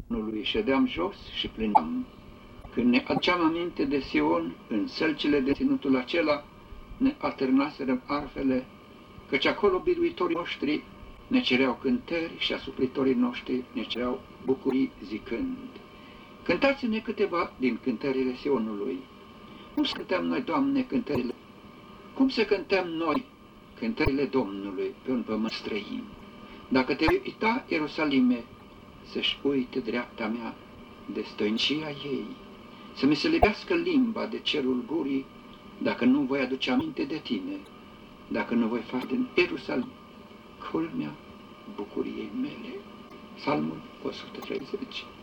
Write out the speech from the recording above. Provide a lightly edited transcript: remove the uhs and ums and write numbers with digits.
Lui ședeam jos și plângeam. Când ne aduceam aminte de Sion, în sălcile de ținutul acela, ne atârnaserăm arfele, căci acolo biruitorii noștri ne cereau cântări și asupritorii noștri ne cereau bucurii zicând: cântați-ne câteva din cântările Sionului. Cum să cântăm noi, Doamne, cântările? Cum să cântăm noi cântările Domnului pe un pământ străin? Dacă te vei uita, Ierusalime, să-și uite dreapta mea de stăincia ei, să mi se lipească limba de cerul gurii, dacă nu voi aduce aminte de tine, dacă nu voi face din Ierusalim culmea bucuriei mele. Psalmul 130.